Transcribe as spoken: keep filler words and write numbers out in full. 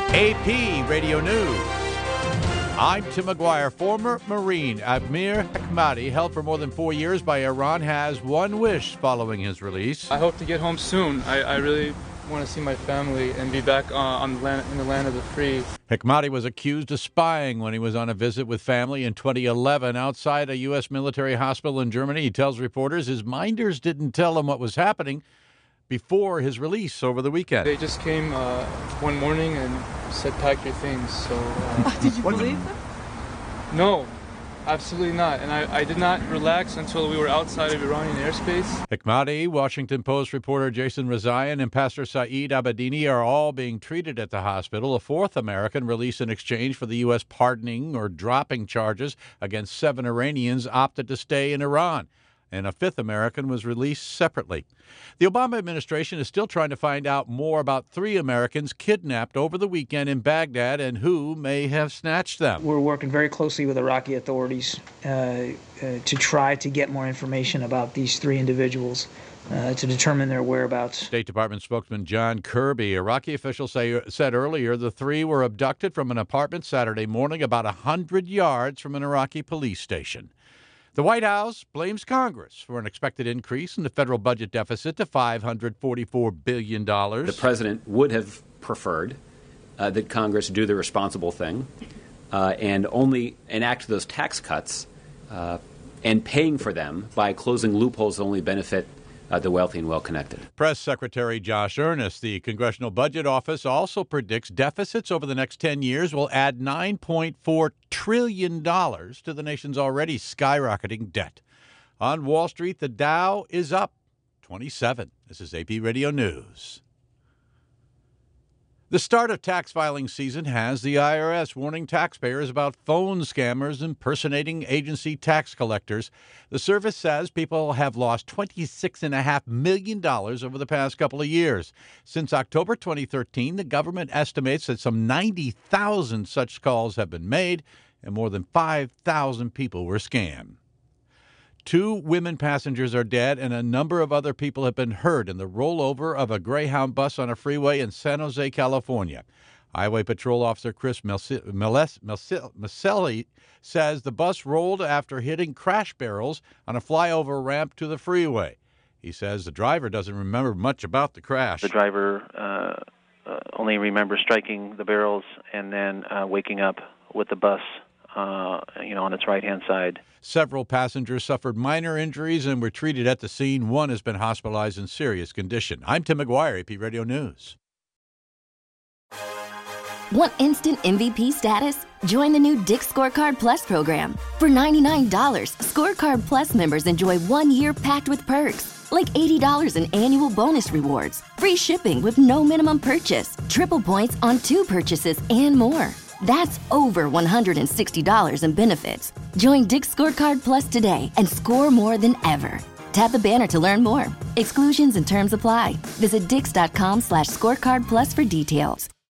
A P Radio News. I'm Tim McGuire. Former Marine Amir Hekmati, held for more than four years by Iran, has one wish following his release. I hope to get home soon. I, I really want to see my family and be back uh, on the land, in the land of the free. Hekmati was accused of spying when he was on a visit with family in twenty eleven outside a U S military hospital in Germany. He tells reporters his minders didn't tell him what was happening before his release over the weekend. They just came uh, one morning and said, pack your things. So, uh, Did you believe them? No, absolutely not. And I, I did not relax until we were outside of Iranian airspace. Hekmati, Washington Post reporter Jason Rezaian, and Pastor Saeed Abedini are all being treated at the hospital. A fourth American released in exchange for the U S pardoning or dropping charges against seven Iranians opted to stay in Iran, and a fifth American was released separately. The Obama administration is still trying to find out more about three Americans kidnapped over the weekend in Baghdad and who may have snatched them. We're working very closely with Iraqi authorities uh, uh, to try to get more information about these three individuals uh, to determine their whereabouts. State Department spokesman John Kirby. Iraqi officials say, said earlier the three were abducted from an apartment Saturday morning about one hundred yards from an Iraqi police station. The White House blames Congress for an expected increase in the federal budget deficit to five hundred forty-four billion dollars. The president would have preferred uh, that Congress do the responsible thing uh, and only enact those tax cuts uh, and paying for them by closing loopholes that only benefit Uh, the wealthy and well-connected. Press Secretary Josh Earnest, the Congressional Budget Office, also predicts deficits over the next ten years will add nine point four trillion dollars to the nation's already skyrocketing debt. On Wall Street, the Dow is up twenty-seven. This is A P Radio News. The start of tax filing season has the I R S warning taxpayers about phone scammers impersonating agency tax collectors. The service says people have lost twenty-six point five million dollars over the past couple of years. Since October twenty thirteen, the government estimates that some ninety thousand such calls have been made and more than five thousand people were scammed. Two women passengers are dead and a number of other people have been hurt in the rollover of a Greyhound bus on a freeway in San Jose, California. Highway Patrol Officer Chris Maselli says the bus rolled after hitting crash barrels on a flyover ramp to the freeway. He says the driver doesn't remember much about the crash. The driver uh, uh, only remembers striking the barrels and then uh, waking up with the bus Uh, you know, on its right-hand side. Several passengers suffered minor injuries and were treated at the scene. One has been hospitalized in serious condition. I'm Tim McGuire, A P Radio News. Want instant M V P status? Join the new Dick's Scorecard Plus program. For ninety-nine dollars, Scorecard Plus members enjoy one year packed with perks, like eighty dollars in annual bonus rewards, free shipping with no minimum purchase, triple points on two purchases, and more. That's over one hundred sixty dollars in benefits. Join Dick's Scorecard Plus today and score more than ever. Tap the banner to learn more. Exclusions and terms apply. Visit dix.com slash scorecard plus for details.